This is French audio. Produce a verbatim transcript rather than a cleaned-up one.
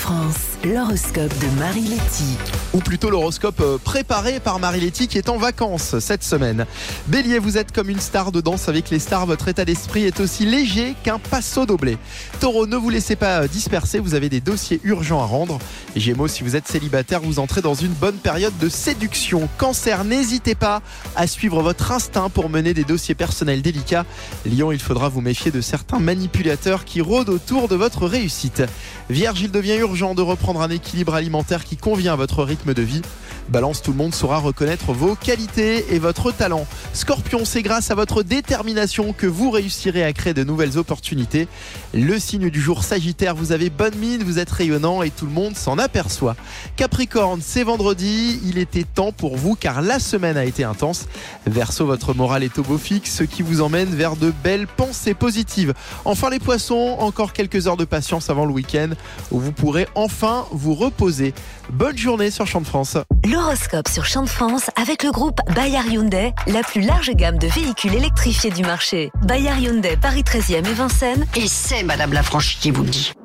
France, l'horoscope de Marie-Letty. Ou plutôt l'horoscope préparé par Marie-Letty qui est en vacances cette semaine. Bélier, vous êtes comme une star de danse avec les stars. Votre état d'esprit est aussi léger qu'un passo doblé. Taureau, ne vous laissez pas disperser, vous avez des dossiers urgents à rendre. Gémeaux, si vous êtes célibataire, vous entrez dans une bonne période de séduction. Cancer, n'hésitez pas à suivre votre instinct pour mener des dossiers personnels délicats. Lion, il faudra vous méfier de certains manipulateurs qui rôdent autour de votre réussite. Vierge, il devient urgent de reprendre un équilibre alimentaire qui convient à votre rythme de vie. Balance, tout le monde saura reconnaître vos qualités et votre talent. Scorpion, c'est grâce à votre détermination que vous réussirez à créer de nouvelles opportunités. Le signe du jour Sagittaire, vous avez bonne mine, vous êtes rayonnant et tout le monde s'en aperçoit. Capricorne, c'est vendredi, il était temps pour vous car la semaine a été intense. Verseau, votre morale est au beau fixe, ce qui vous emmène vers de belles pensées positives. Enfin les poissons, encore quelques heures de patience avant le week-end où vous pourrez enfin vous reposer. Bonne journée sur Champ de France. L'horoscope sur Champ de France avec le groupe Bayard Hyundai, la plus large gamme de véhicules électrifiés du marché. Bayard Hyundai, Paris treizième et Vincennes. Et c'est Madame Lafranchi qui vous le dit.